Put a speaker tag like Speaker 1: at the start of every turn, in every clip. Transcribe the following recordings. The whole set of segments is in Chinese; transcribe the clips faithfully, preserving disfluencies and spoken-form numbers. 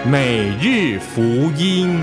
Speaker 1: 每日福音。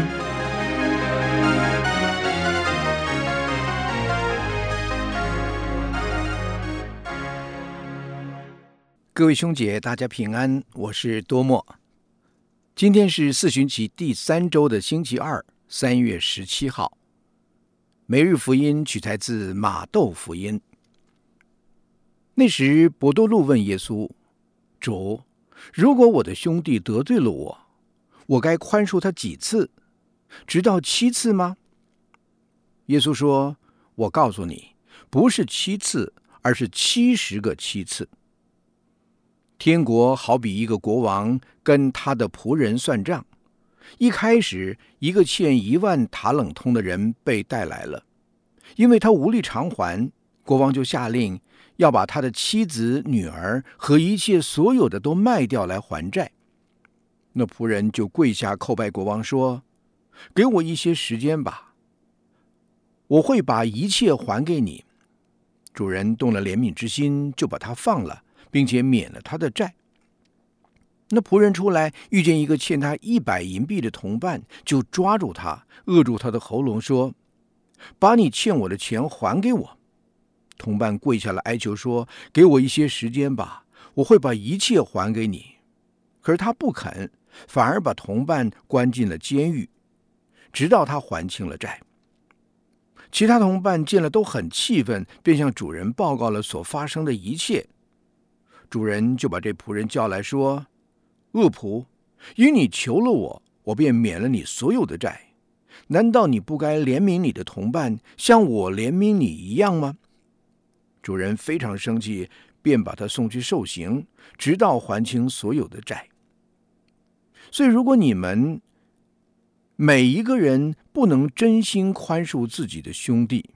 Speaker 2: 各位兄姐，大家平安，我是多默。今天是四旬期第三周的星期二，三月十七号。每日福音取材自马窦福音。那时伯多禄问耶稣：主，如果我的兄弟得罪了我，我该宽恕他几次？直到七次吗？耶稣说：我告诉你，不是七次，而是七十个七次。天国好比一个国王跟他的仆人算账。一开始，一个欠一万塔冷通的人被带来了，因为他无力偿还，国王就下令要把他的妻子、女儿和一切所有的都卖掉来还债。那仆人就跪下叩拜国王说：给我一些时间吧，我会把一切还给你。主人动了怜悯之心，就把他放了，并且免了他的债。那仆人出来，遇见一个欠他一百银币的同伴，就抓住他，扼住他的喉咙，说：把你欠我的钱还给我。同伴跪下来哀求说：给我一些时间吧，我会把一切还给你。可是他不肯，反而把同伴关进了监狱，直到他还清了债。其他同伴见了都很气愤，便向主人报告了所发生的一切。主人就把这仆人叫来说：恶仆，因你求了我，我便免了你所有的债。难道你不该怜悯你的同伴，像我怜悯你一样吗？主人非常生气，便把他送去受刑，直到还清所有的债。所以如果你们每一个人不能真心宽恕自己的兄弟，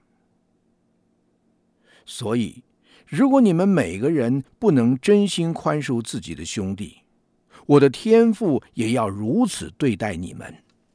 Speaker 2: 所以如果你们每个人不能真心宽恕自己的兄弟，我的天父也要如此对待你们。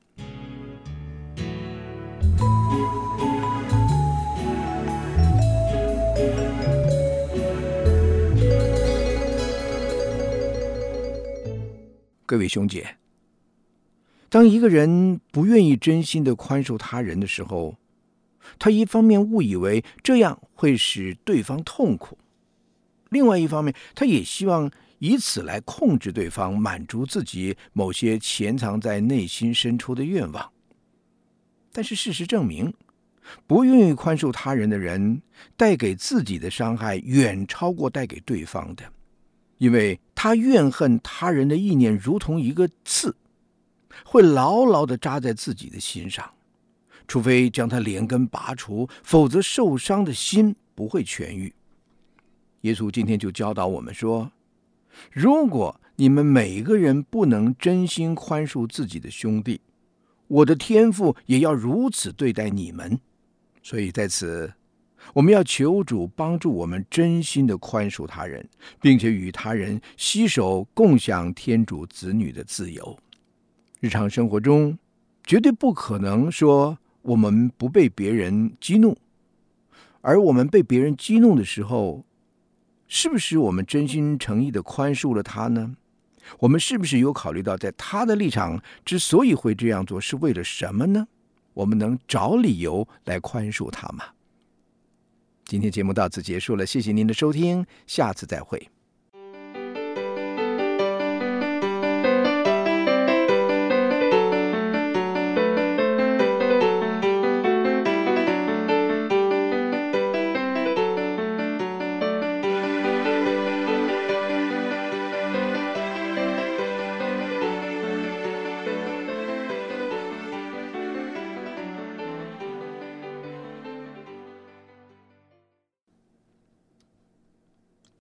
Speaker 2: 各位兄姐，当一个人不愿意真心的宽恕他人的时候，他一方面误以为这样会使对方痛苦，另外一方面他也希望以此来控制对方，满足自己某些潜藏在内心深处的愿望。但是事实证明，不愿意宽恕他人的人，带给自己的伤害远超过带给对方的，因为他怨恨他人的意念如同一个刺，会牢牢地扎在自己的心上，除非将它连根拔除，否则受伤的心不会痊愈。耶稣今天就教导我们说，如果你们每个人不能真心宽恕自己的兄弟，我的天父也要如此对待你们。所以在此，我们要求主帮助我们真心的宽恕他人，并且与他人携手共享天主子女的自由。日常生活中，绝对不可能说我们不被别人激怒，而我们被别人激怒的时候，是不是我们真心诚意的宽恕了他呢？我们是不是有考虑到在他的立场之所以会这样做是为了什么呢？我们能找理由来宽恕他吗？今天节目到此结束了，谢谢您的收听，下次再会。